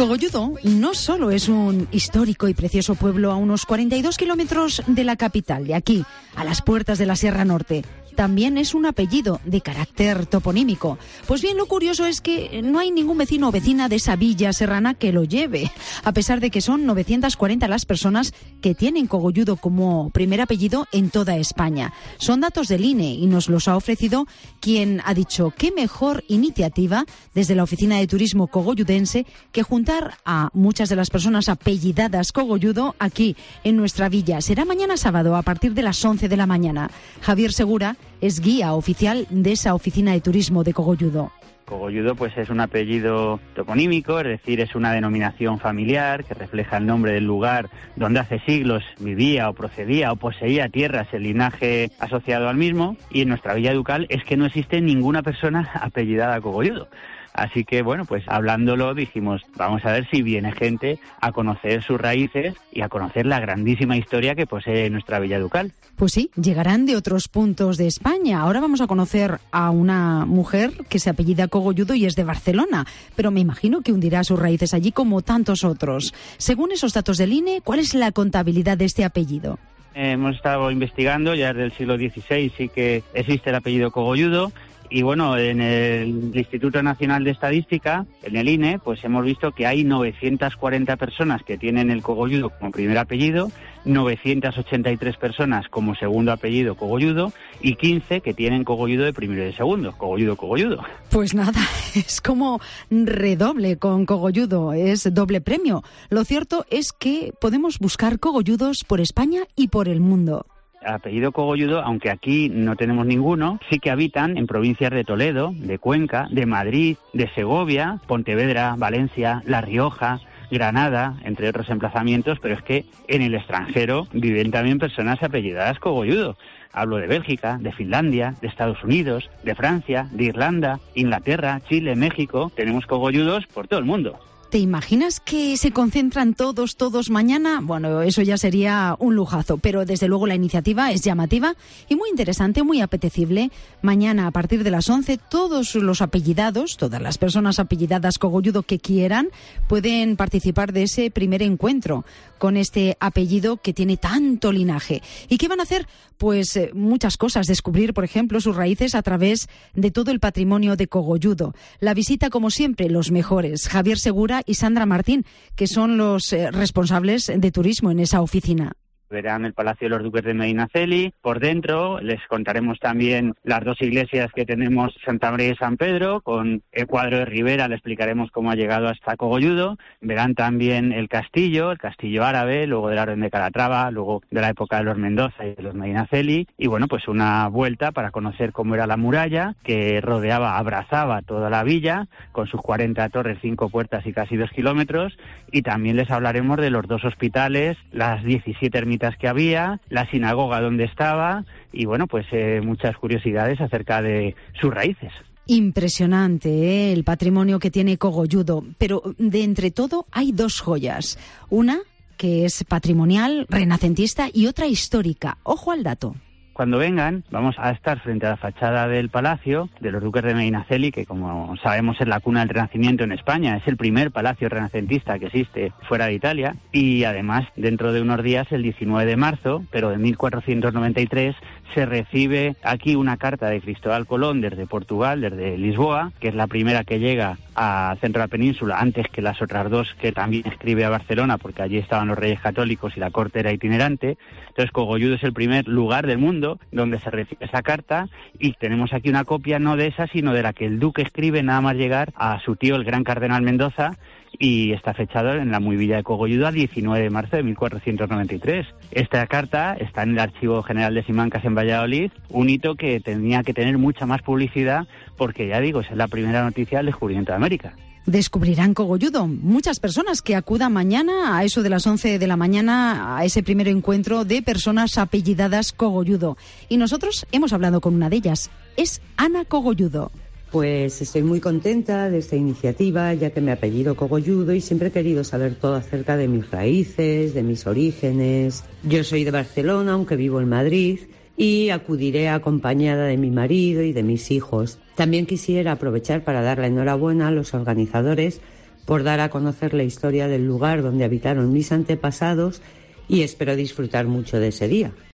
Cogolludo no solo es un histórico y precioso pueblo a unos 42 kilómetros de la capital, de aquí, a las puertas de la Sierra Norte. También es un apellido de carácter toponímico. Pues bien, lo curioso es que no hay ningún vecino o vecina de esa villa serrana que lo lleve, a pesar de que son 940 las personas que tienen Cogolludo como primer apellido en toda España. Son datos del INE y nos los ha ofrecido quien ha dicho qué mejor iniciativa desde la Oficina de Turismo cogolludense que juntar a muchas de las personas apellidadas Cogolludo aquí en nuestra villa. Será mañana sábado a partir de las 11 de la mañana. Javier Segura es guía oficial de esa Oficina de Turismo de Cogolludo. Cogolludo pues es un apellido toponímico, es decir, es una denominación familiar que refleja el nombre del lugar donde hace siglos vivía o procedía o poseía tierras el linaje asociado al mismo, y en nuestra villa ducal es que no existe ninguna persona apellidada Cogolludo. Así que, bueno, pues hablándolo dijimos, vamos a ver si viene gente a conocer sus raíces y a conocer la grandísima historia que posee nuestra villa ducal. Pues sí, llegarán de otros puntos de España. Ahora vamos a conocer a una mujer que se apellida Cogolludo y es de Barcelona, pero me imagino que hundirá sus raíces allí como tantos otros. Según esos datos del INE, ¿cuál es la contabilidad de este apellido? Hemos estado investigando, ya desde el siglo XVI sí que existe el apellido Cogolludo. Y bueno, en el Instituto Nacional de Estadística, en el INE, pues hemos visto que hay 940 personas que tienen el Cogolludo como primer apellido, 983 personas como segundo apellido Cogolludo y 15 que tienen Cogolludo de primero y de segundo, Cogolludo. Pues nada, es como redoble con Cogolludo, es doble premio. Lo cierto es que podemos buscar Cogolludos por España y por el mundo. Apellido Cogolludo, aunque aquí no tenemos ninguno, sí que habitan en provincias de Toledo, de Cuenca, de Madrid, de Segovia, Pontevedra, Valencia, La Rioja, Granada, entre otros emplazamientos, pero es que en el extranjero viven también personas apellidadas Cogolludo. Hablo de Bélgica, de Finlandia, de Estados Unidos, de Francia, de Irlanda, Inglaterra, Chile, México. Tenemos Cogolludos por todo el mundo. ¿Te imaginas que se concentran todos mañana? Bueno, eso ya sería un lujazo, pero desde luego la iniciativa es llamativa y muy interesante, muy apetecible. Mañana a partir de las 11 todos los apellidados, todas las personas apellidadas Cogolludo que quieran, pueden participar de ese primer encuentro con este apellido que tiene tanto linaje. ¿Y qué van a hacer? Pues muchas cosas, descubrir, por ejemplo, sus raíces a través de todo el patrimonio de Cogolludo. La visita, como siempre, los mejores, Javier Segura y Sandra Martín, que son los responsables de turismo en esa oficina. Verán el Palacio de los Duques de Medinaceli. Por dentro les contaremos también las dos iglesias que tenemos, Santa María y San Pedro, con el cuadro de Rivera, le explicaremos cómo ha llegado hasta Cogolludo. Verán también el castillo árabe, luego de la Orden de Calatrava, luego de la época de los Mendoza y de los Medinaceli. Y bueno, pues una vuelta para conocer cómo era la muralla que abrazaba toda la villa, con sus 40 torres, 5 puertas y casi 2 kilómetros. Y también les hablaremos de los 2 hospitales, las 17 ermitas que había, la sinagoga donde estaba y bueno, pues muchas curiosidades acerca de sus raíces. Impresionante, el patrimonio que tiene Cogolludo, pero de entre todo hay 2 joyas, una que es patrimonial, renacentista y otra histórica. Ojo al dato. Cuando vengan, vamos a estar frente a la fachada del Palacio de los Duques de Medinaceli, que como sabemos es la cuna del Renacimiento en España, es el primer palacio renacentista que existe fuera de Italia, y además dentro de unos días, el 19 de marzo, pero de 1493, se recibe aquí una carta de Cristóbal Colón desde Portugal, desde Lisboa, que es la primera que llega al centro de la península, antes que las otras 2 que también escribe a Barcelona, porque allí estaban los reyes católicos y la corte era itinerante. Entonces Cogolludo es el primer lugar del mundo donde se recibe esa carta, y tenemos aquí una copia no de esa, sino de la que el duque escribe nada más llegar a su tío, el gran cardenal Mendoza, y está fechado en la muy villa de Cogolludo a 19 de marzo de 1493. Esta carta está en el Archivo General de Simancas en Valladolid, un hito que tenía que tener mucha más publicidad porque, ya digo, es la primera noticia del descubrimiento de América. Descubrirán Cogolludo. Muchas personas que acudan mañana a eso de las 11 de la mañana a ese primer encuentro de personas apellidadas Cogolludo. Y nosotros hemos hablado con una de ellas. Es Ana Cogolludo. Pues estoy muy contenta de esta iniciativa, ya que me apellido Cogolludo y siempre he querido saber todo acerca de mis raíces, de mis orígenes. Yo soy de Barcelona, aunque vivo en Madrid, y acudiré acompañada de mi marido y de mis hijos. También quisiera aprovechar para dar la enhorabuena a los organizadores por dar a conocer la historia del lugar donde habitaron mis antepasados y espero disfrutar mucho de ese día.